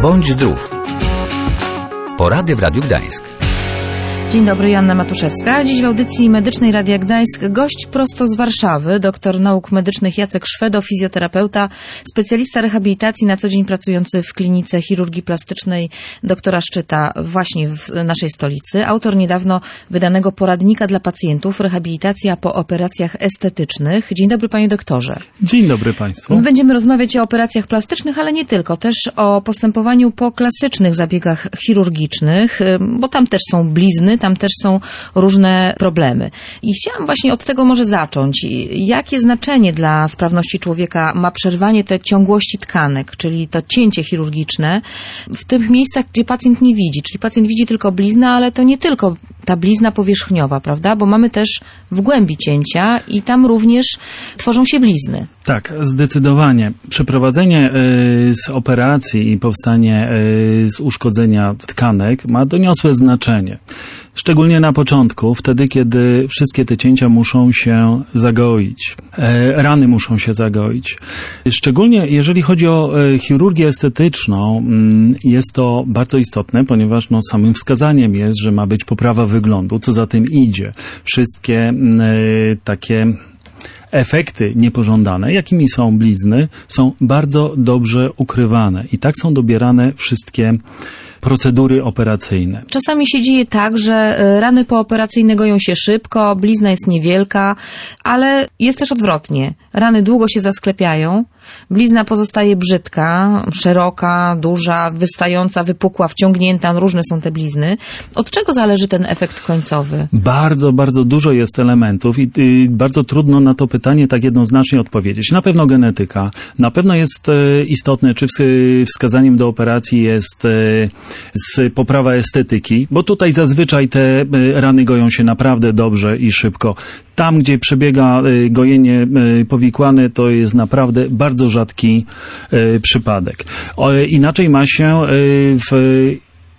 Bądź zdrów. Porady w Radiu Gdańsk. Dzień dobry, Joanna Matuszewska. Dziś w audycji medycznej Radia Gdańsk gość prosto z Warszawy, doktor nauk medycznych Jacek Szwedo, fizjoterapeuta, specjalista rehabilitacji, na co dzień pracujący w klinice chirurgii plastycznej doktora Szczyta właśnie w naszej stolicy. Autor niedawno wydanego poradnika dla pacjentów Rehabilitacja po operacjach estetycznych. Dzień dobry, panie doktorze. Dzień dobry państwu. My będziemy rozmawiać o operacjach plastycznych, ale nie tylko, też o postępowaniu po klasycznych zabiegach chirurgicznych, bo tam też są blizny, tam też są różne problemy. I chciałam właśnie od tego może zacząć. Jakie znaczenie dla sprawności człowieka ma przerwanie tej ciągłości tkanek, czyli to cięcie chirurgiczne w tych miejscach, gdzie pacjent nie widzi. Czyli pacjent widzi tylko bliznę, ale to nie tylko ta blizna powierzchniowa, prawda? Bo mamy też w głębi cięcia i tam również tworzą się blizny. Tak, zdecydowanie. Przeprowadzenie z operacji i powstanie z uszkodzenia tkanek ma doniosłe znaczenie. Szczególnie na początku, wtedy, kiedy wszystkie te cięcia muszą się zagoić. Rany muszą się zagoić. Szczególnie jeżeli chodzi o chirurgię estetyczną, jest to bardzo istotne, ponieważ samym wskazaniem jest, że ma być poprawa wyglądu, co za tym idzie. Wszystkie takie efekty niepożądane, jakimi są blizny, są bardzo dobrze ukrywane i tak są dobierane wszystkie procedury operacyjne. Czasami się dzieje tak, że rany pooperacyjne goją się szybko, blizna jest niewielka, ale jest też odwrotnie. Rany długo się zasklepiają, blizna pozostaje brzydka, szeroka, duża, wystająca, wypukła, wciągnięta, różne są te blizny. Od czego zależy ten efekt końcowy? Bardzo, bardzo dużo jest elementów i bardzo trudno na to pytanie tak jednoznacznie odpowiedzieć. Na pewno genetyka, na pewno jest istotne, czy wskazaniem do operacji jest poprawa estetyki, bo tutaj zazwyczaj te rany goją się naprawdę dobrze i szybko. Tam, gdzie przebiega gojenie powikłane, to jest naprawdę bardzo rzadki przypadek. Inaczej ma się w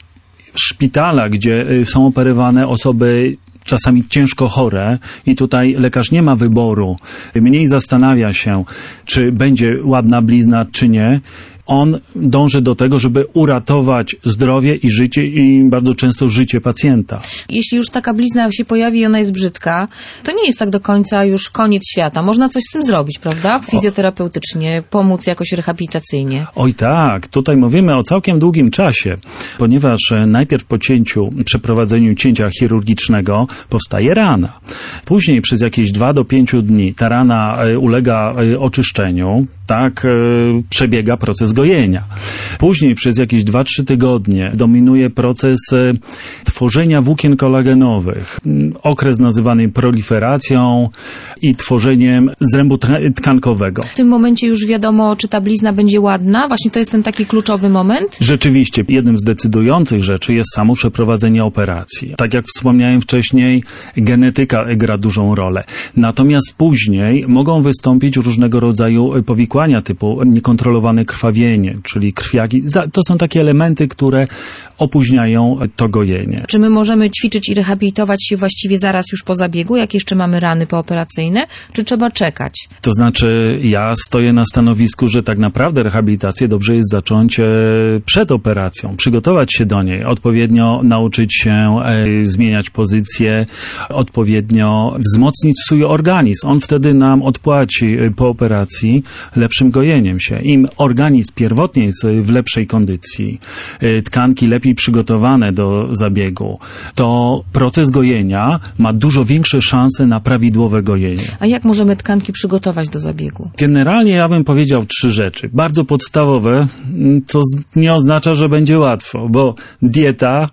szpitalach, gdzie są operowane osoby czasami ciężko chore i tutaj lekarz nie ma wyboru, mniej zastanawia się, czy będzie ładna blizna, czy nie. On dąży do tego, żeby uratować zdrowie i życie i bardzo często życie pacjenta. Jeśli już taka blizna się pojawi i ona jest brzydka, to nie jest tak do końca już koniec świata. Można coś z tym zrobić, prawda? Fizjoterapeutycznie, pomóc jakoś rehabilitacyjnie. Oj tak, tutaj mówimy o całkiem długim czasie, ponieważ najpierw po przeprowadzeniu cięcia chirurgicznego powstaje rana. Później przez jakieś 2 do 5 dni ta rana ulega oczyszczeniu. Tak przebiega proces gojenia. Później przez jakieś 2-3 tygodnie dominuje proces tworzenia włókien kolagenowych. Okres nazywany proliferacją i tworzeniem zrębu tkankowego. W tym momencie już wiadomo, czy ta blizna będzie ładna? Właśnie to jest ten taki kluczowy moment? Rzeczywiście, jednym z decydujących rzeczy jest samo przeprowadzenie operacji. Tak jak wspomniałem wcześniej, genetyka gra dużą rolę. Natomiast później mogą wystąpić różnego rodzaju powikłania typu niekontrolowane krwawienie, czyli krwiaki. To są takie elementy, które opóźniają to gojenie. Czy my możemy ćwiczyć i rehabilitować się właściwie zaraz już po zabiegu, jak jeszcze mamy rany pooperacyjne, czy trzeba czekać? To znaczy, ja stoję na stanowisku, że tak naprawdę rehabilitację dobrze jest zacząć przed operacją, przygotować się do niej, odpowiednio nauczyć się zmieniać pozycję, odpowiednio wzmocnić swój organizm. On wtedy nam odpłaci po operacji lepszym gojeniem się. Im organizm pierwotnie jest w lepszej kondycji, tkanki lepiej przygotowane do zabiegu, to proces gojenia ma dużo większe szanse na prawidłowe gojenie. A jak możemy tkanki przygotować do zabiegu? Generalnie ja bym powiedział 3 rzeczy. Bardzo podstawowe, co nie oznacza, że będzie łatwo, bo dieta,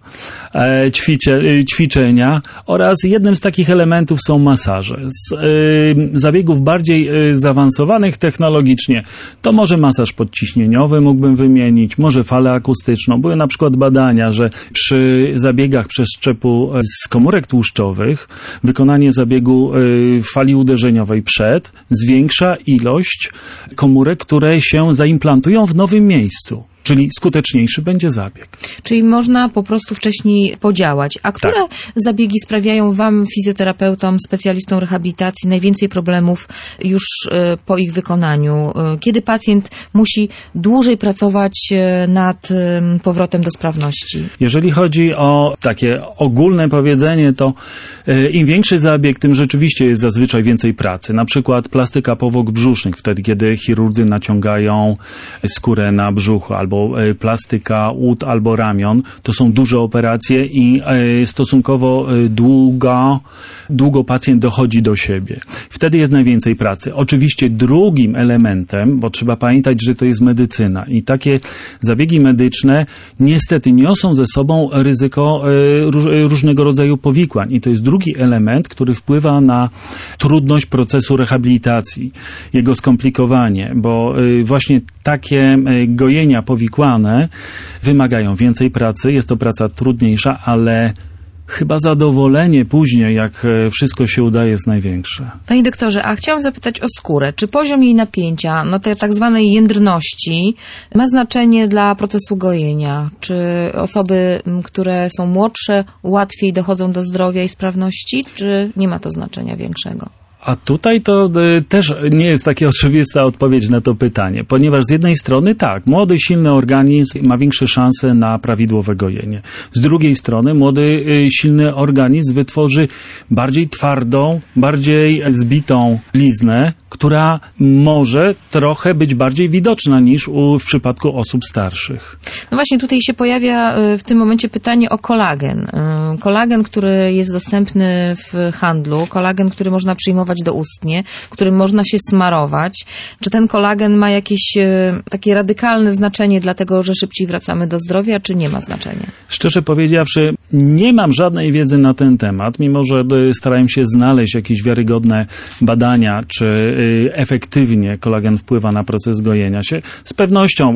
ćwiczenia oraz jednym z takich elementów są masaże. Z zabiegów bardziej zaawansowanych technologicznie to może masaż podciśnieniowy mógłbym wymienić, może falę akustyczną. Były na przykład badania, że przy zabiegach przeszczepu z komórek tłuszczowych wykonanie zabiegu fali uderzeniowej zwiększa ilość komórek, które się zaimplantują w nowym miejscu. czyli skuteczniejszy będzie zabieg. Czyli można po prostu wcześniej podziałać. A które zabiegi sprawiają wam, fizjoterapeutom, specjalistom rehabilitacji, najwięcej problemów już po ich wykonaniu? Kiedy pacjent musi dłużej pracować nad powrotem do sprawności? Jeżeli chodzi o takie ogólne powiedzenie, to im większy zabieg, tym rzeczywiście jest zazwyczaj więcej pracy. Na przykład plastyka powłok brzusznych, wtedy kiedy chirurdzy naciągają skórę na brzuchu, albo plastyka ud albo ramion. To są duże operacje i stosunkowo długo pacjent dochodzi do siebie. Wtedy jest najwięcej pracy. Oczywiście drugim elementem, bo trzeba pamiętać, że to jest medycyna i takie zabiegi medyczne niestety niosą ze sobą ryzyko różnego rodzaju powikłań i to jest drugi element, który wpływa na trudność procesu rehabilitacji, jego skomplikowanie, bo właśnie takie gojenia powikłane wymagają więcej pracy, jest to praca trudniejsza, ale chyba zadowolenie później, jak wszystko się udaje, jest największe. Panie doktorze, a chciałam zapytać o skórę. Czy poziom jej napięcia, tej tak zwanej jędrności, ma znaczenie dla procesu gojenia? Czy osoby, które są młodsze, łatwiej dochodzą do zdrowia i sprawności, czy nie ma to znaczenia większego? A tutaj to też nie jest taka oczywista odpowiedź na to pytanie, ponieważ z jednej strony tak, młody, silny organizm ma większe szanse na prawidłowe gojenie. Z drugiej strony młody, silny organizm wytworzy bardziej twardą, bardziej zbitą bliznę, która może trochę być bardziej widoczna niż w przypadku osób starszych. No właśnie tutaj się pojawia w tym momencie pytanie o kolagen. Kolagen, który jest dostępny w handlu, kolagen, który można przyjmować doustnie, którym można się smarować. Czy ten kolagen ma jakieś takie radykalne znaczenie dlatego, że szybciej wracamy do zdrowia, czy nie ma znaczenia? Szczerze powiedziawszy, nie mam żadnej wiedzy na ten temat, mimo że starałem się znaleźć jakieś wiarygodne badania, czy efektywnie kolagen wpływa na proces gojenia się. Z pewnością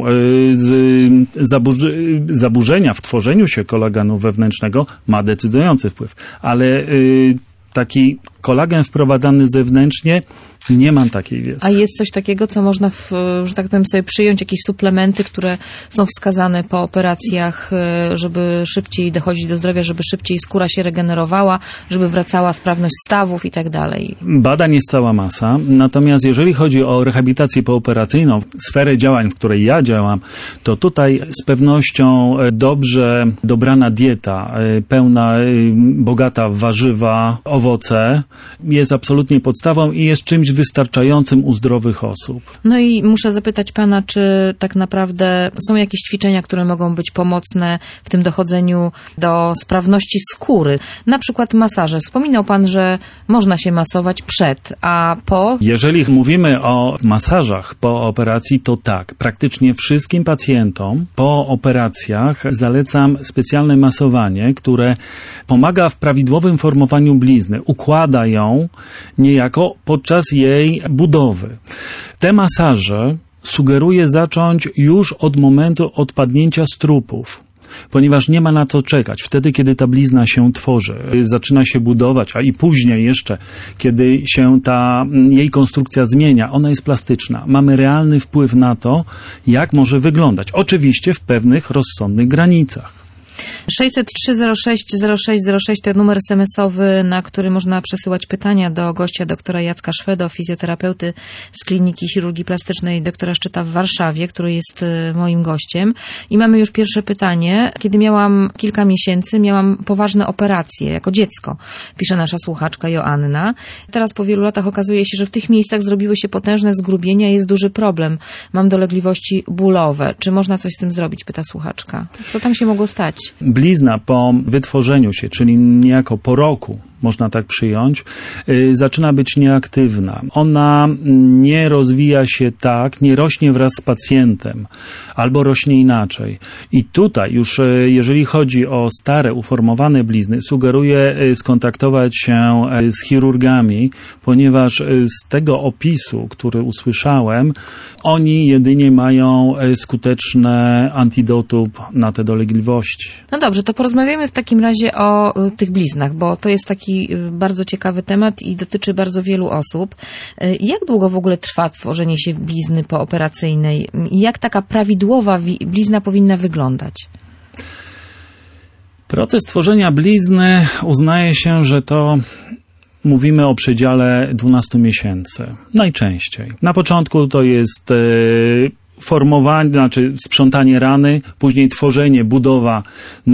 zaburzenia w tworzeniu się kolagenu wewnętrznego ma decydujący wpływ, ale taki kolagen wprowadzany zewnętrznie, nie mam takiej wiedzy. A jest coś takiego, co można, że tak powiem, sobie przyjąć, jakieś suplementy, które są wskazane po operacjach, żeby szybciej dochodzić do zdrowia, żeby szybciej skóra się regenerowała, żeby wracała sprawność stawów i tak dalej? Badań jest cała masa, natomiast jeżeli chodzi o rehabilitację pooperacyjną, sferę działań, w której ja działam, to tutaj z pewnością dobrze dobrana dieta, pełna, bogata w warzywa, owoce, jest absolutnie podstawą i jest czymś wystarczającym u zdrowych osób. No i muszę zapytać pana, czy tak naprawdę są jakieś ćwiczenia, które mogą być pomocne w tym dochodzeniu do sprawności skóry? Na przykład masaże. Wspominał pan, że można się masować przed, a po? Jeżeli mówimy o masażach po operacji, to tak. Praktycznie wszystkim pacjentom po operacjach zalecam specjalne masowanie, które pomaga w prawidłowym formowaniu blizny. Układa ją niejako podczas jej budowy. Te masaże sugeruję zacząć już od momentu odpadnięcia strupów, ponieważ nie ma na co czekać. Wtedy, kiedy ta blizna się tworzy, zaczyna się budować, a i później jeszcze, kiedy się ta jej konstrukcja zmienia, ona jest plastyczna. Mamy realny wpływ na to, jak może wyglądać. Oczywiście w pewnych rozsądnych granicach. 603-06-0606 to numer SMS-owy, na który można przesyłać pytania do gościa doktora Jacka Szwedo, fizjoterapeuty z Kliniki Chirurgii Plastycznej doktora Szczyta w Warszawie, który jest moim gościem. I mamy już pierwsze pytanie. Kiedy miałam kilka miesięcy, miałam poważne operacje jako dziecko, pisze nasza słuchaczka Joanna. Teraz po wielu latach okazuje się, że w tych miejscach zrobiły się potężne zgrubienia i jest duży problem. Mam dolegliwości bólowe. Czy można coś z tym zrobić, pyta słuchaczka. Co tam się mogło stać? Blizna po wytworzeniu się, czyli niejako po roku, można tak przyjąć, zaczyna być nieaktywna. Ona nie rozwija się tak, nie rośnie wraz z pacjentem, albo rośnie inaczej. I tutaj już, jeżeli chodzi o stare, uformowane blizny, sugeruję skontaktować się z chirurgami, ponieważ z tego opisu, który usłyszałem, oni jedynie mają skuteczne antidotum na te dolegliwości. No dobrze, to porozmawiamy w takim razie o tych bliznach, bo to jest taki taki bardzo ciekawy temat i dotyczy bardzo wielu osób. Jak długo w ogóle trwa tworzenie się blizny pooperacyjnej i jak taka prawidłowa blizna powinna wyglądać? Proces tworzenia blizny uznaje się, że to mówimy o przedziale 12 miesięcy. Najczęściej. Na początku to jest formowanie, znaczy sprzątanie rany, później tworzenie, budowa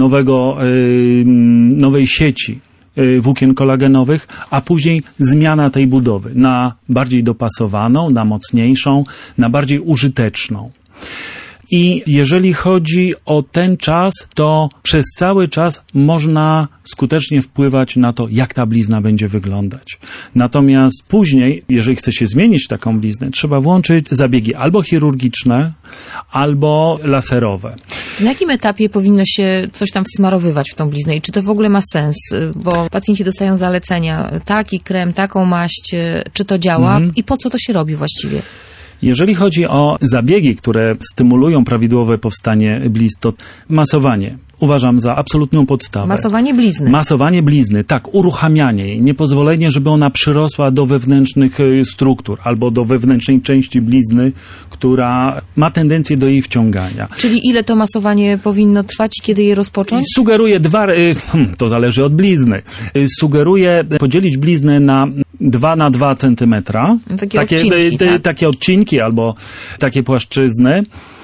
nowej sieci włókien kolagenowych, a później zmiana tej budowy na bardziej dopasowaną, na mocniejszą, na bardziej użyteczną. I jeżeli chodzi o ten czas, to przez cały czas można skutecznie wpływać na to, jak ta blizna będzie wyglądać. Natomiast później, jeżeli chce się zmienić taką bliznę, trzeba włączyć zabiegi albo chirurgiczne, albo laserowe. Na jakim etapie powinno się coś tam wsmarowywać w tą bliznę i czy to w ogóle ma sens? Bo pacjenci dostają zalecenia, taki krem, taką maść, czy to działa i po co to się robi właściwie? Jeżeli chodzi o zabiegi, które stymulują prawidłowe powstanie blizn, to masowanie uważam za absolutną podstawę. Masowanie blizny. Masowanie blizny, tak, uruchamianie jej, niepozwolenie, żeby ona przyrosła do wewnętrznych struktur albo do wewnętrznej części blizny, która ma tendencję do jej wciągania. Czyli ile to masowanie powinno trwać i kiedy je rozpocząć? Sugeruję to zależy od blizny. Sugeruję podzielić bliznę na 2 na 2 centymetra. Takie odcinki albo takie płaszczyzny.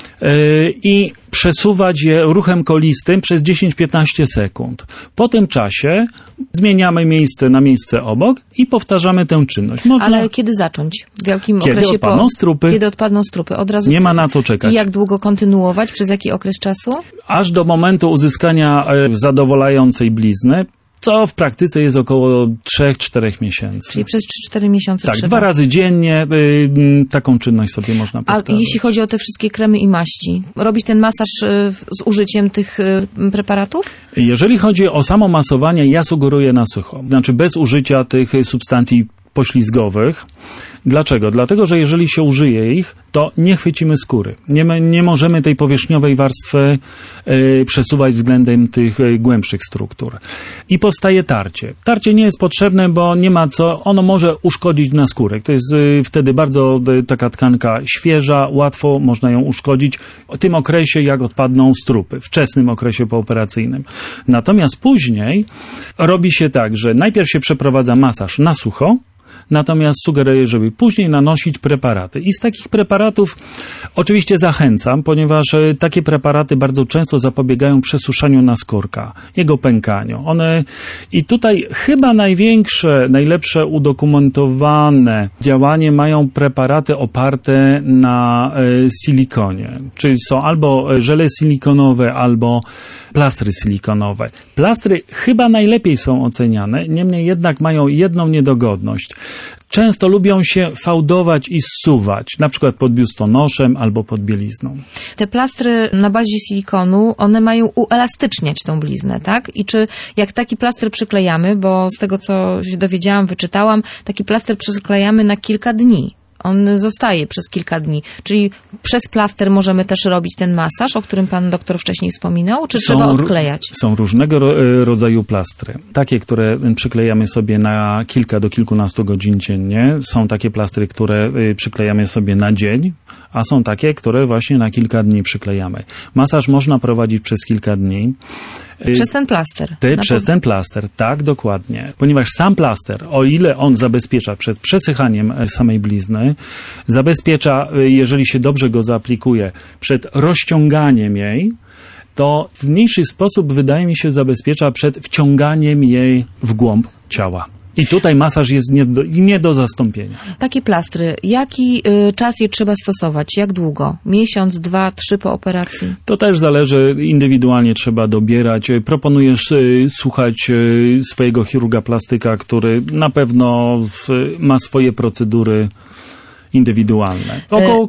I przesuwać je ruchem kolistym przez 10-15 sekund. Po tym czasie zmieniamy miejsce na miejsce obok i powtarzamy tę czynność. Ale kiedy zacząć? W jakim okresie? Kiedy odpadną strupy. Kiedy odpadną strupy. Od razu nie ma na co czekać. I jak długo kontynuować? Przez jaki okres czasu? Aż do momentu uzyskania zadowalającej blizny, co w praktyce jest około 3-4 miesiędzy. Czyli przez 3-4 miesiące tak, trzeba. 2 razy dziennie taką czynność sobie można powtarzać. A jeśli chodzi o te wszystkie kremy i maści, robić ten masaż z użyciem tych preparatów? Jeżeli chodzi o samo masowanie, ja sugeruję na sucho. Znaczy bez użycia tych substancji poślizgowych. Dlaczego? Dlatego, że jeżeli się użyje ich, to nie chwycimy skóry. Nie możemy tej powierzchniowej warstwy przesuwać względem tych głębszych struktur. I powstaje tarcie. Tarcie nie jest potrzebne, bo nie ma co, ono może uszkodzić naskórek. To jest wtedy bardzo taka tkanka świeża, łatwo można ją uszkodzić w tym okresie, jak odpadną strupy, wczesnym okresie pooperacyjnym. Natomiast później robi się tak, że najpierw się przeprowadza masaż na sucho, natomiast sugeruję, żeby później nanosić preparaty. I z takich preparatów oczywiście zachęcam, ponieważ takie preparaty bardzo często zapobiegają przesuszaniu naskórka, jego pękaniu. I tutaj chyba najlepsze udokumentowane działanie mają preparaty oparte na silikonie. Czyli są albo żele silikonowe, albo plastry silikonowe. Plastry chyba najlepiej są oceniane, niemniej jednak mają jedną niedogodność. Często lubią się fałdować i zsuwać, na przykład pod biustonoszem albo pod bielizną. Te plastry na bazie silikonu, one mają uelastyczniać tą bliznę, tak? I czy jak taki plaster przyklejamy, bo z tego co się dowiedziałam, wyczytałam, taki plaster przyklejamy na kilka dni. On zostaje przez kilka dni. Czyli przez plaster możemy też robić ten masaż, o którym pan doktor wcześniej wspominał, czy trzeba odklejać? Są różnego rodzaju plastry. Takie, które przyklejamy sobie na kilka do kilkunastu godzin dziennie. Są takie plastry, które przyklejamy sobie na dzień, a są takie, które właśnie na kilka dni przyklejamy. Masaż można prowadzić przez kilka dni. Przez ten plaster. Przez ten plaster, tak, dokładnie. Ponieważ sam plaster, o ile on zabezpiecza przed przesychaniem samej blizny, zabezpiecza, jeżeli się dobrze go zaaplikuje, przed rozciąganiem jej, to w mniejszy sposób, wydaje mi się, zabezpiecza przed wciąganiem jej w głąb ciała. I tutaj masaż jest nie do zastąpienia. Takie plastry, jaki czas je trzeba stosować? Jak długo? Miesiąc, 2, 3 po operacji? To też zależy, indywidualnie trzeba dobierać. Proponuję słuchać swojego chirurga plastyka, który na pewno ma swoje procedury indywidualne.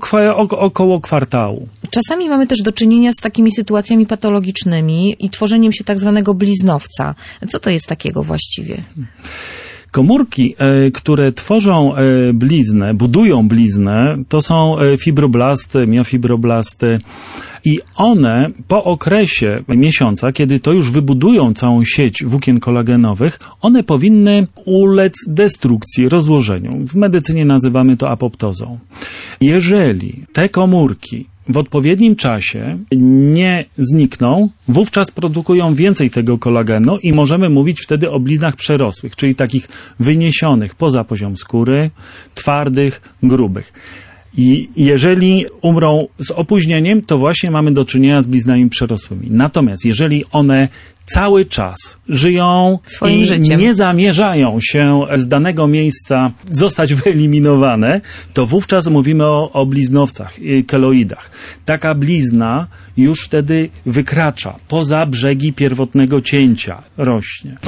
Około kwartału. Czasami mamy też do czynienia z takimi sytuacjami patologicznymi i tworzeniem się tak zwanego bliznowca. Co to jest takiego właściwie? Komórki, które tworzą bliznę, budują bliznę, to są fibroblasty, miofibroblasty i one po okresie miesiąca, kiedy to już wybudują całą sieć włókien kolagenowych, one powinny ulec destrukcji, rozłożeniu. W medycynie nazywamy to apoptozą. Jeżeli te komórki w odpowiednim czasie nie znikną, wówczas produkują więcej tego kolagenu i możemy mówić wtedy o bliznach przerosłych, czyli takich wyniesionych poza poziom skóry, twardych, grubych. I jeżeli umrą z opóźnieniem, to właśnie mamy do czynienia z bliznami przerosłymi. Natomiast jeżeli one cały czas żyją swoim i życiem, nie zamierzają się z danego miejsca zostać wyeliminowane, to wówczas mówimy o bliznowcach, keloidach. Taka blizna już wtedy wykracza poza brzegi pierwotnego cięcia, rośnie.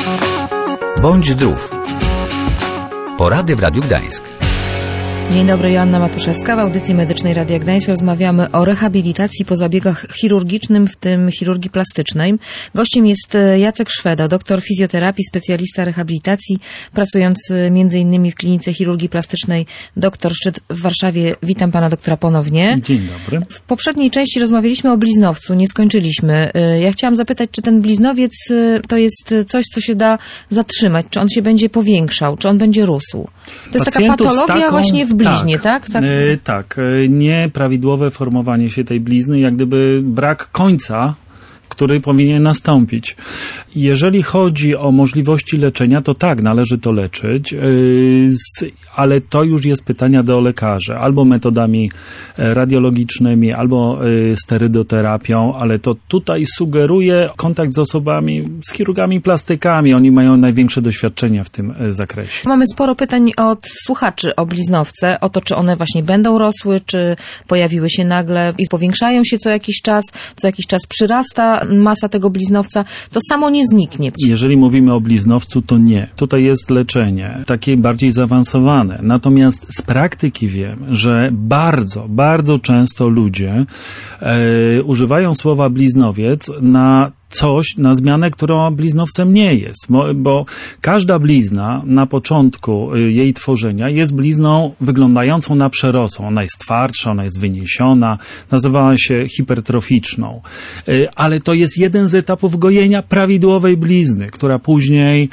Bądź zdrów. Porady w Radiu Gdańsk. Dzień dobry, Joanna Matuszewska. W audycji medycznej Radia Gdańsk rozmawiamy o rehabilitacji po zabiegach chirurgicznym, w tym chirurgii plastycznej. Gościem jest Jacek Szweda, doktor fizjoterapii, specjalista rehabilitacji, pracujący m.in. w klinice chirurgii plastycznej Dr. Szczyt w Warszawie. Witam pana doktora ponownie. Dzień dobry. W poprzedniej części rozmawialiśmy o bliznowcu, nie skończyliśmy. Ja chciałam zapytać, czy ten bliznowiec to jest coś, co się da zatrzymać, czy on się będzie powiększał, czy on będzie rósł. To jest taka patologia właśnie w bliźnie, tak? Tak. Nieprawidłowe formowanie się tej blizny, jak gdyby brak końca, który powinien nastąpić. Jeżeli chodzi o możliwości leczenia, to tak, należy to leczyć, ale to już jest pytania do lekarza. Albo metodami radiologicznymi, albo sterydoterapią, ale to tutaj sugeruje kontakt z osobami, z chirurgami plastykami. Oni mają największe doświadczenia w tym zakresie. Mamy sporo pytań od słuchaczy o bliznowce, o to, czy one właśnie będą rosły, czy pojawiły się nagle i powiększają się co jakiś czas przyrasta masa tego bliznowca, to samo nie zniknie. Jeżeli mówimy o bliznowcu, to nie. Tutaj jest leczenie, takie bardziej zaawansowane. Natomiast z praktyki wiem, że bardzo, bardzo często ludzie używają słowa bliznowiec na zmianę, która bliznowcem nie jest, bo każda blizna na początku jej tworzenia jest blizną wyglądającą na przerosłą. Ona jest twardsza, ona jest wyniesiona, nazywała się hipertroficzną. Ale to jest jeden z etapów gojenia prawidłowej blizny, która później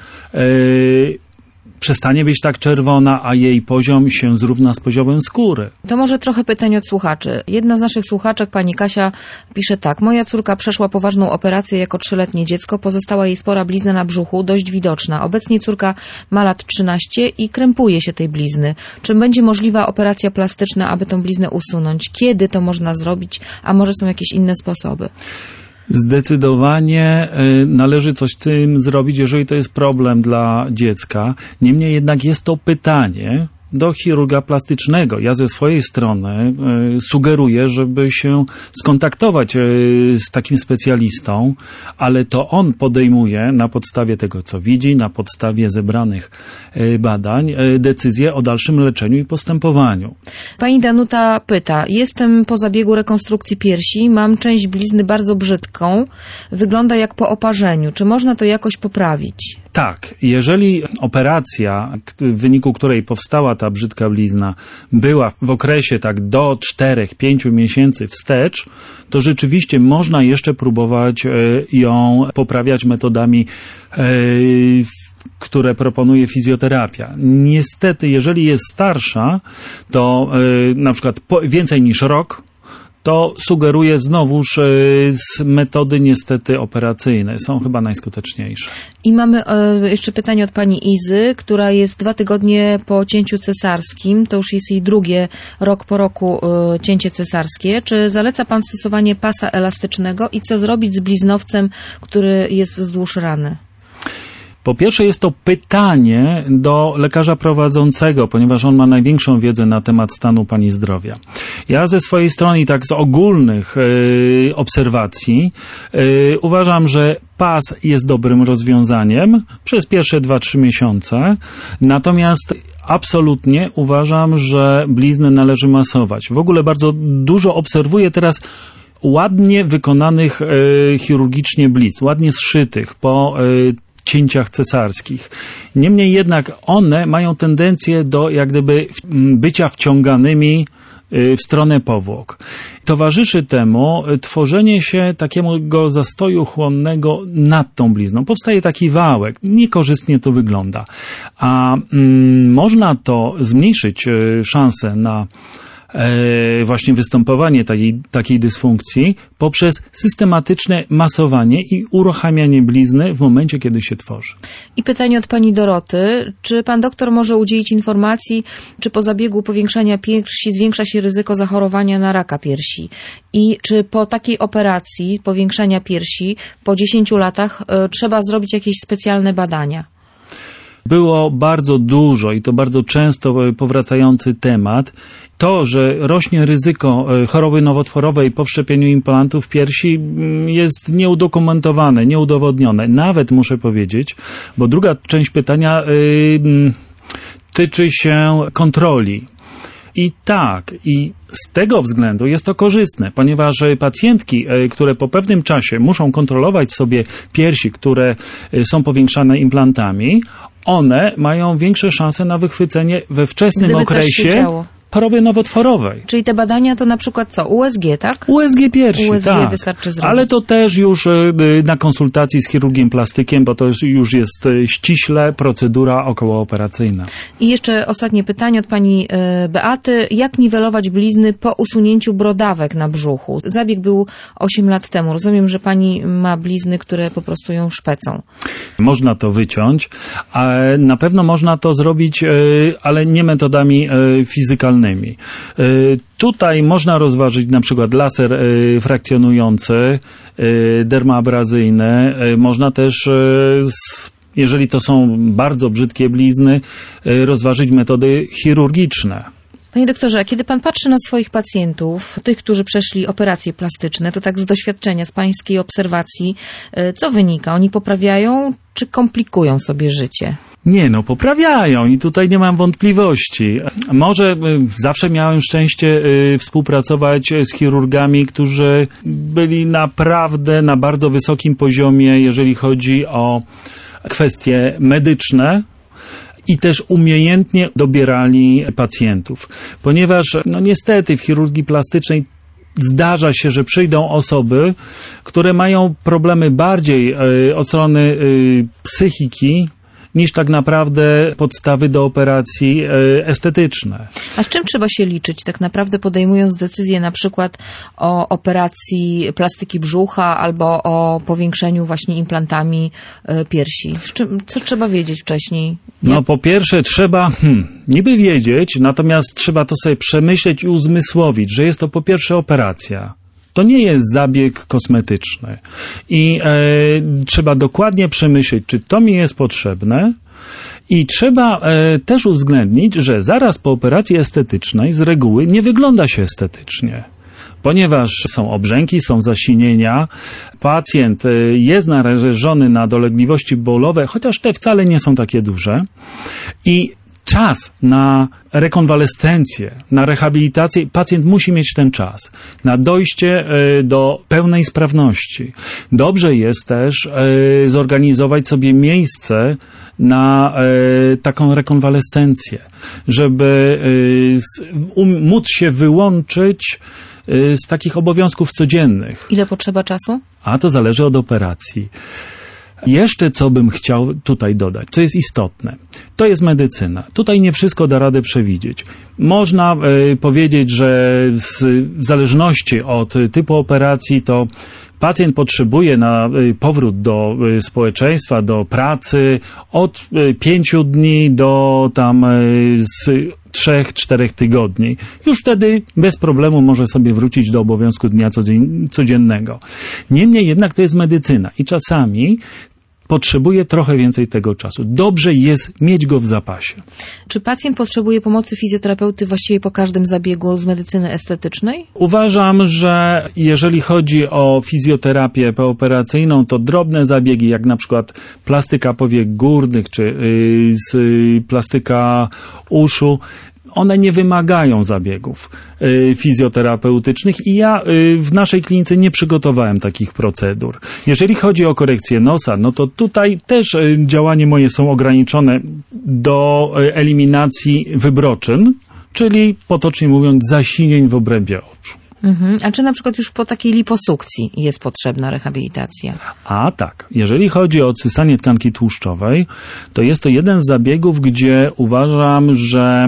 przestanie być tak czerwona, a jej poziom się zrówna z poziomem skóry. To może trochę pytań od słuchaczy. Jedna z naszych słuchaczek, pani Kasia, pisze tak. Moja córka przeszła poważną operację jako 3-letnie dziecko. Pozostała jej spora blizna na brzuchu, dość widoczna. Obecnie córka ma lat 13 i krępuje się tej blizny. Czy będzie możliwa operacja plastyczna, aby tą bliznę usunąć? Kiedy to można zrobić? A może są jakieś inne sposoby? Zdecydowanie należy coś z tym zrobić, jeżeli to jest problem dla dziecka. Niemniej jednak jest to pytanie do chirurga plastycznego. Ja ze swojej strony sugeruję, żeby się skontaktować z takim specjalistą, ale to on podejmuje na podstawie tego, co widzi, na podstawie zebranych badań, decyzję o dalszym leczeniu i postępowaniu. Pani Danuta pyta, jestem po zabiegu rekonstrukcji piersi, mam część blizny bardzo brzydką, wygląda jak po oparzeniu. Czy można to jakoś poprawić? Tak, jeżeli operacja, w wyniku której powstała ta brzydka blizna, była w okresie tak do 4-5 miesięcy wstecz, to rzeczywiście można jeszcze próbować ją poprawiać metodami, które proponuje fizjoterapia. Niestety, jeżeli jest starsza, to na przykład więcej niż rok, to sugeruje znowuż z metody niestety operacyjne. Są chyba najskuteczniejsze. I mamy jeszcze pytanie od pani Izy, która jest 2 tygodnie po cięciu cesarskim. To już jest jej drugie rok po roku cięcie cesarskie. Czy zaleca pan stosowanie pasa elastycznego i co zrobić z bliznowcem, który jest wzdłuż rany? Po pierwsze jest to pytanie do lekarza prowadzącego, ponieważ on ma największą wiedzę na temat stanu pani zdrowia. Ja ze swojej strony i tak z ogólnych obserwacji uważam, że pas jest dobrym rozwiązaniem przez pierwsze 2-3 miesiące, natomiast absolutnie uważam, że bliznę należy masować. W ogóle bardzo dużo obserwuję teraz ładnie wykonanych chirurgicznie blizn, ładnie zszytych po cięciach cesarskich. Niemniej jednak one mają tendencję do jak gdyby bycia wciąganymi w stronę powłok. Towarzyszy temu tworzenie się takiego zastoju chłonnego nad tą blizną. Powstaje taki wałek. Niekorzystnie to wygląda. A można to zmniejszyć szansę na właśnie występowanie takiej dysfunkcji poprzez systematyczne masowanie i uruchamianie blizny w momencie, kiedy się tworzy. I pytanie od pani Doroty. Czy pan doktor może udzielić informacji, czy po zabiegu powiększania piersi zwiększa się ryzyko zachorowania na raka piersi? I czy po takiej operacji powiększania piersi po 10 latach trzeba zrobić jakieś specjalne badania? Było bardzo dużo i to bardzo często powracający temat. To, że rośnie ryzyko choroby nowotworowej po wszczepieniu implantów piersi jest nieudokumentowane, nieudowodnione. Nawet muszę powiedzieć, bo druga część pytania tyczy się kontroli. I tak, i z tego względu jest to korzystne, ponieważ pacjentki, które po pewnym czasie muszą kontrolować sobie piersi, które są powiększane implantami, one mają większe szanse na wychwycenie we wczesnym okresie choroby nowotworowej. Czyli te badania to na przykład co? USG, tak? USG piersi, USG tak. Wystarczy zrobić. Ale to też już na konsultacji z chirurgiem plastykiem, bo to już jest ściśle procedura okołooperacyjna. I jeszcze ostatnie pytanie od pani Beaty. Jak niwelować blizny po usunięciu brodawek na brzuchu? Zabieg był 8 lat temu. Rozumiem, że pani ma blizny, które po prostu ją szpecą. Można to wyciąć, a na pewno można to zrobić, ale nie metodami fizykalnymi. Tutaj można rozważyć na przykład laser frakcjonujący, dermoabrazyjny. Można też, jeżeli to są bardzo brzydkie blizny, rozważyć metody chirurgiczne. Panie doktorze, kiedy pan patrzy na swoich pacjentów, tych, którzy przeszli operacje plastyczne, to tak z doświadczenia, z pańskiej obserwacji, co wynika? Oni poprawiają czy komplikują sobie życie? Nie, poprawiają i tutaj nie mam wątpliwości. Może zawsze miałem szczęście współpracować z chirurgami, którzy byli naprawdę na bardzo wysokim poziomie, jeżeli chodzi o kwestie medyczne. I też umiejętnie dobierali pacjentów. Ponieważ, niestety w chirurgii plastycznej zdarza się, że przyjdą osoby, które mają problemy bardziej od strony psychiki, niż tak naprawdę podstawy do operacji estetyczne. A z czym trzeba się liczyć tak naprawdę, podejmując decyzję na przykład o operacji plastyki brzucha albo o powiększeniu właśnie implantami piersi? Co trzeba wiedzieć wcześniej? Po pierwsze trzeba niby wiedzieć, natomiast trzeba to sobie przemyśleć i uzmysłowić, że jest to po pierwsze operacja. To nie jest zabieg kosmetyczny i trzeba dokładnie przemyśleć, czy to mi jest potrzebne i trzeba też uwzględnić, że zaraz po operacji estetycznej z reguły nie wygląda się estetycznie. Ponieważ są obrzęki, są zasinienia, pacjent jest narażony na dolegliwości bólowe, chociaż te wcale nie są takie duże i czas na rekonwalescencję, na rehabilitację, pacjent musi mieć ten czas na dojście do pełnej sprawności. Dobrze jest też zorganizować sobie miejsce na taką rekonwalescencję, żeby móc się wyłączyć z takich obowiązków codziennych. Ile potrzeba czasu? A to zależy od operacji. Jeszcze co bym chciał tutaj dodać, co jest istotne, to jest medycyna. Tutaj nie wszystko da radę przewidzieć. Można powiedzieć, że w zależności od typu operacji to pacjent potrzebuje na powrót do społeczeństwa, do pracy od 5 dni do 3-4 tygodni. Już wtedy bez problemu może sobie wrócić do obowiązku dnia codziennego. Niemniej jednak to jest medycyna i czasami potrzebuje trochę więcej tego czasu. Dobrze jest mieć go w zapasie. Czy pacjent potrzebuje pomocy fizjoterapeuty właściwie po każdym zabiegu z medycyny estetycznej? Uważam, że jeżeli chodzi o fizjoterapię pooperacyjną, to drobne zabiegi, jak na przykład plastyka powiek górnych, czy plastyka uszu, one nie wymagają zabiegów fizjoterapeutycznych i ja w naszej klinice nie przygotowałem takich procedur. Jeżeli chodzi o korekcję nosa, no to tutaj też działania moje są ograniczone do eliminacji wybroczyn, czyli potocznie mówiąc zasinień w obrębie oczu. A czy na przykład już po takiej liposukcji jest potrzebna rehabilitacja? A tak, jeżeli chodzi o odsysanie tkanki tłuszczowej, to jest to jeden z zabiegów, gdzie uważam, że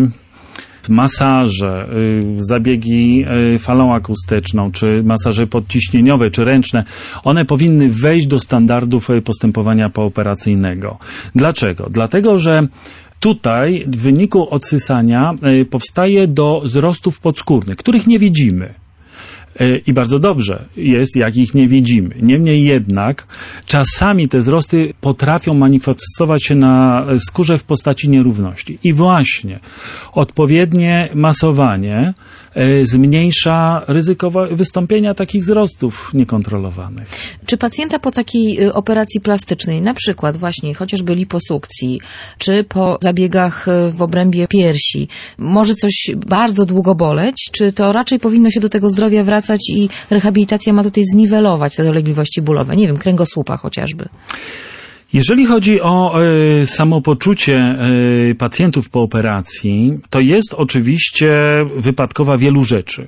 masaże, zabiegi falą akustyczną, czy masaże podciśnieniowe, czy ręczne, one powinny wejść do standardów postępowania pooperacyjnego. Dlaczego? Dlatego, że tutaj w wyniku odsysania powstaje do wzrostów podskórnych, których nie widzimy. I bardzo dobrze jest, jak ich nie widzimy. Niemniej jednak czasami te wzrosty potrafią manifestować się na skórze w postaci nierówności. I właśnie odpowiednie masowanie zmniejsza ryzyko wystąpienia takich wzrostów niekontrolowanych. Czy pacjenta po takiej operacji plastycznej, na przykład właśnie chociażby liposukcji, czy po zabiegach w obrębie piersi, może coś bardzo długo boleć, czy to raczej powinno się do tego zdrowia wracać i rehabilitacja ma tutaj zniwelować te dolegliwości bólowe, nie wiem, kręgosłupa chociażby? Jeżeli chodzi o samopoczucie pacjentów po operacji, to jest oczywiście wypadkowa wielu rzeczy.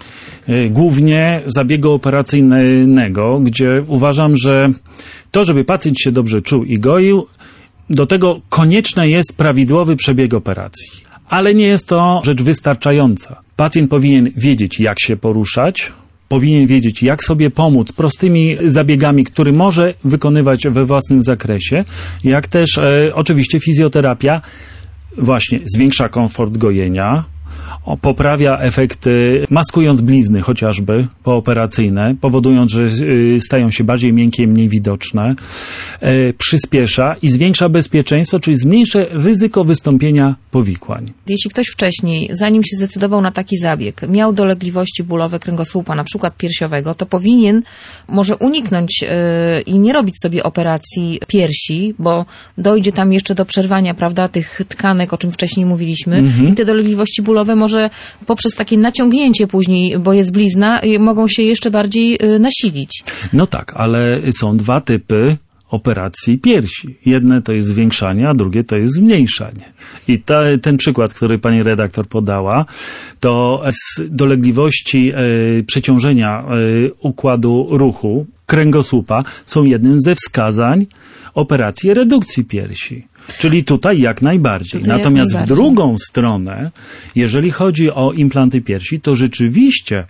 Głównie zabiegu operacyjnego, gdzie uważam, że to, żeby pacjent się dobrze czuł i goił, do tego konieczny jest prawidłowy przebieg operacji. Ale nie jest to rzecz wystarczająca. Pacjent powinien wiedzieć, jak się poruszać, powinien wiedzieć, jak sobie pomóc prostymi zabiegami, które może wykonywać we własnym zakresie, jak też oczywiście fizjoterapia właśnie zwiększa komfort gojenia, poprawia efekty, maskując blizny chociażby pooperacyjne, powodując, że stają się bardziej miękkie, mniej widoczne, przyspiesza i zwiększa bezpieczeństwo, czyli zmniejsza ryzyko wystąpienia powikłań. Jeśli ktoś wcześniej, zanim się zdecydował na taki zabieg, miał dolegliwości bólowe kręgosłupa, na przykład piersiowego, to powinien może uniknąć i nie robić sobie operacji piersi, bo dojdzie tam jeszcze do przerwania, prawda, tych tkanek, o czym wcześniej mówiliśmy, i te dolegliwości bólowe może poprzez takie naciągnięcie później, bo jest blizna, mogą się jeszcze bardziej nasilić. No tak, ale są dwa typy operacji piersi. Jedne to jest zwiększanie, a drugie to jest zmniejszanie. I ten przykład, który pani redaktor podała, to z dolegliwości przeciążenia układu ruchu, kręgosłupa, są jednym ze wskazań operacji redukcji piersi. Czyli tutaj jak najbardziej. Natomiast w drugą stronę, jeżeli chodzi o implanty piersi, to rzeczywiście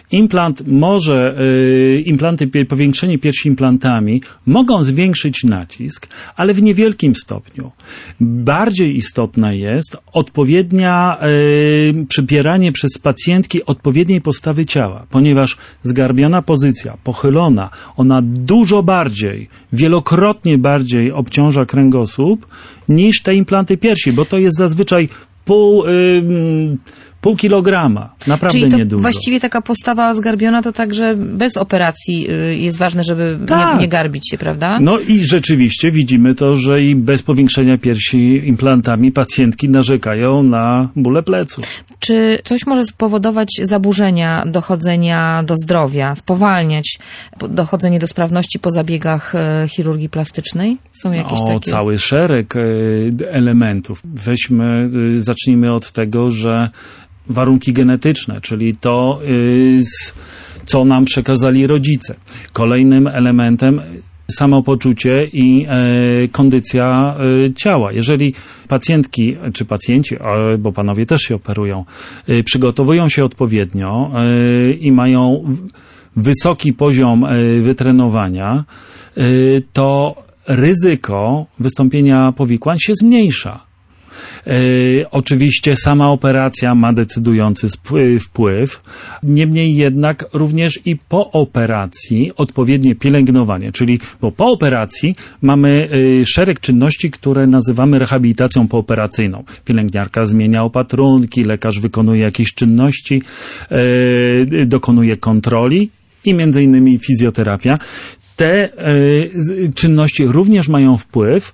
powiększenie piersi implantami mogą zwiększyć nacisk, ale w niewielkim stopniu. Bardziej istotne jest przybieranie przez pacjentki odpowiedniej postawy ciała, ponieważ zgarbiona pozycja, pochylona, ona dużo bardziej, wielokrotnie bardziej obciąża kręgosłup niż te implanty piersi, bo to jest zazwyczaj pół kilograma. Naprawdę czyli to niedużo. Właściwie taka postawa zgarbiona to także bez operacji jest ważne, żeby nie garbić się, prawda? No i rzeczywiście widzimy to, że i bez powiększenia piersi implantami pacjentki narzekają na bóle pleców. Czy coś może spowodować zaburzenia dochodzenia do zdrowia, spowalniać dochodzenie do sprawności po zabiegach chirurgii plastycznej? Są jakieś takie? Cały szereg elementów. Zacznijmy od tego, że warunki genetyczne, czyli to, co nam przekazali rodzice. Kolejnym elementem samopoczucie i kondycja ciała. Jeżeli pacjentki czy pacjenci, bo panowie też się operują, przygotowują się odpowiednio i mają wysoki poziom wytrenowania, to ryzyko wystąpienia powikłań się zmniejsza. Oczywiście sama operacja ma decydujący wpływ, niemniej jednak również i po operacji odpowiednie pielęgnowanie, bo po operacji mamy szereg czynności, które nazywamy rehabilitacją pooperacyjną. Pielęgniarka zmienia opatrunki, lekarz wykonuje jakieś czynności, dokonuje kontroli i między innymi fizjoterapia. te czynności również mają wpływ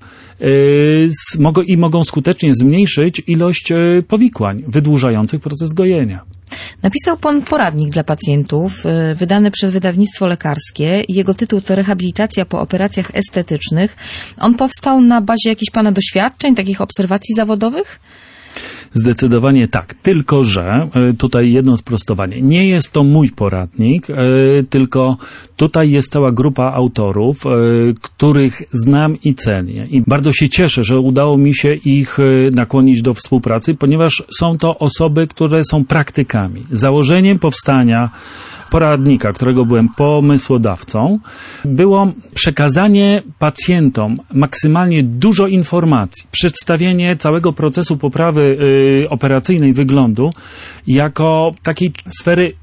i mogą skutecznie zmniejszyć ilość powikłań wydłużających proces gojenia. Napisał pan poradnik dla pacjentów, wydany przez wydawnictwo lekarskie. Jego tytuł to Rehabilitacja po operacjach estetycznych. On powstał na bazie jakichś pana doświadczeń, takich obserwacji zawodowych? Zdecydowanie tak, tylko że tutaj jedno sprostowanie. Nie jest to mój poradnik, tylko tutaj jest cała grupa autorów, których znam i cenię. I bardzo się cieszę, że udało mi się ich nakłonić do współpracy, ponieważ są to osoby, które są praktykami. Założeniem powstania poradnika, którego byłem pomysłodawcą, było przekazanie pacjentom maksymalnie dużo informacji, przedstawienie całego procesu poprawy operacyjnej wyglądu jako takiej sfery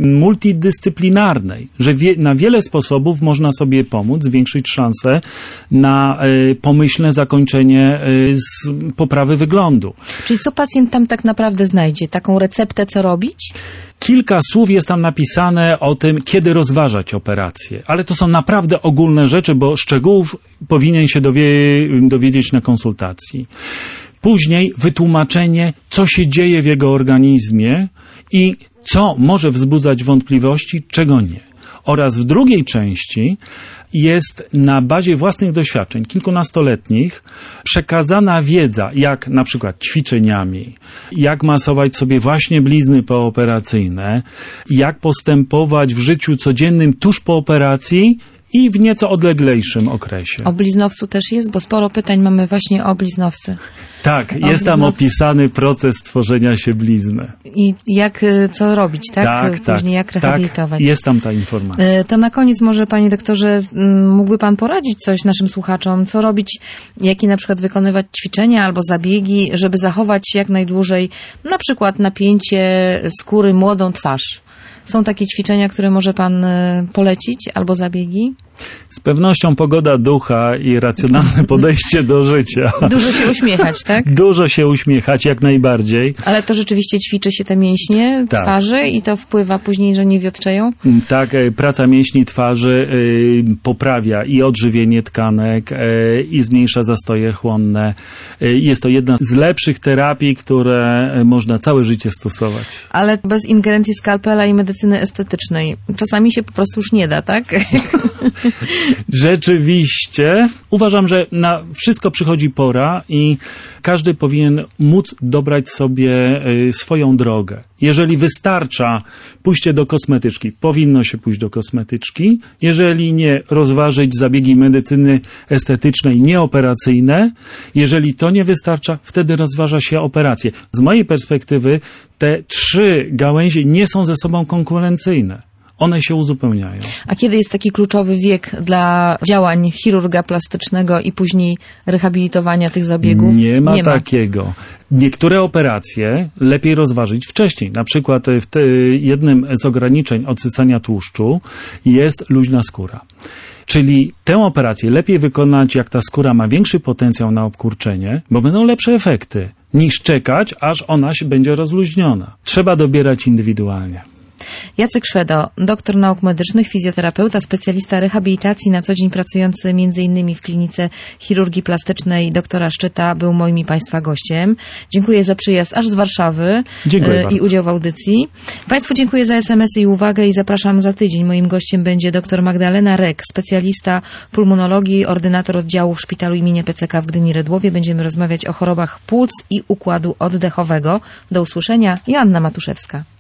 multidyscyplinarnej, że na wiele sposobów można sobie pomóc, zwiększyć szanse na pomyślne zakończenie poprawy wyglądu. Czyli co pacjent tam tak naprawdę znajdzie? Taką receptę, co robić? Kilka słów jest tam napisane o tym, kiedy rozważać operację, ale to są naprawdę ogólne rzeczy, bo szczegółów powinien się dowiedzieć na konsultacji. Później wytłumaczenie, co się dzieje w jego organizmie i co może wzbudzać wątpliwości, czego nie. Oraz w drugiej części jest na bazie własnych doświadczeń, kilkunastoletnich, przekazana wiedza, jak na przykład ćwiczeniami, jak masować sobie właśnie blizny pooperacyjne, jak postępować w życiu codziennym tuż po operacji i w nieco odleglejszym okresie. O bliznowcu też jest, bo sporo pytań mamy właśnie o bliznowcy. Tak, jest tam opisany proces tworzenia się blizny. I co robić, tak? Później jak rehabilitować. Tak, jest tam ta informacja. To na koniec może, panie doktorze, mógłby pan poradzić coś naszym słuchaczom, co robić, jakie na przykład wykonywać ćwiczenia albo zabiegi, żeby zachować jak najdłużej na przykład napięcie skóry, młodą twarz. Są takie ćwiczenia, które może pan polecić, albo zabiegi? Z pewnością pogoda ducha i racjonalne podejście do życia. Dużo się uśmiechać, tak? Dużo się uśmiechać, jak najbardziej. Ale to rzeczywiście ćwiczy się te mięśnie twarzy i to wpływa później, że nie wiotczeją? Tak, praca mięśni twarzy poprawia i odżywienie tkanek, i zmniejsza zastoje chłonne. Jest to jedna z lepszych terapii, które można całe życie stosować. Ale bez ingerencji skalpela i medycyny estetycznej. Czasami się po prostu już nie da, tak? Rzeczywiście. Uważam, że na wszystko przychodzi pora i każdy powinien móc dobrać sobie swoją drogę. Jeżeli wystarcza pójście do kosmetyczki, powinno się pójść do kosmetyczki. Jeżeli nie, rozważyć zabiegi medycyny estetycznej nieoperacyjne. Jeżeli to nie wystarcza, wtedy rozważa się operację. Z mojej perspektywy te trzy gałęzie nie są ze sobą konkurencyjne. One się uzupełniają. A kiedy jest taki kluczowy wiek dla działań chirurga plastycznego i później rehabilitowania tych zabiegów? Nie ma takiego. Niektóre operacje lepiej rozważyć wcześniej. Na przykład jednym z ograniczeń odsysania tłuszczu jest luźna skóra. Czyli tę operację lepiej wykonać, jak ta skóra ma większy potencjał na obkurczenie, bo będą lepsze efekty, niż czekać, aż ona się będzie rozluźniona. Trzeba dobierać indywidualnie. Jacek Szwedo, doktor nauk medycznych, fizjoterapeuta, specjalista rehabilitacji, na co dzień pracujący m.in. w klinice chirurgii plastycznej doktora Szczyta, był moim i Państwa gościem. Dziękuję za przyjazd aż z Warszawy i udział w audycji. Państwu dziękuję za SMS-y i uwagę i zapraszam za tydzień. Moim gościem będzie dr Magdalena Rek, specjalista pulmonologii, ordynator oddziału w szpitalu im. PCK w Gdyni-Redłowie. Będziemy rozmawiać o chorobach płuc i układu oddechowego. Do usłyszenia. Joanna Matuszewska.